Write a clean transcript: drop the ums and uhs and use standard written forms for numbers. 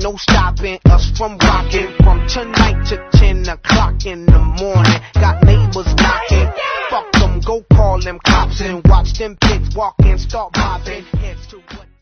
no stopping us from rocking from tonight to 10 o'clock in the morning. Got neighbors knocking, fuck them, go call them cops and watch them pigs walk and start mobbing heads to what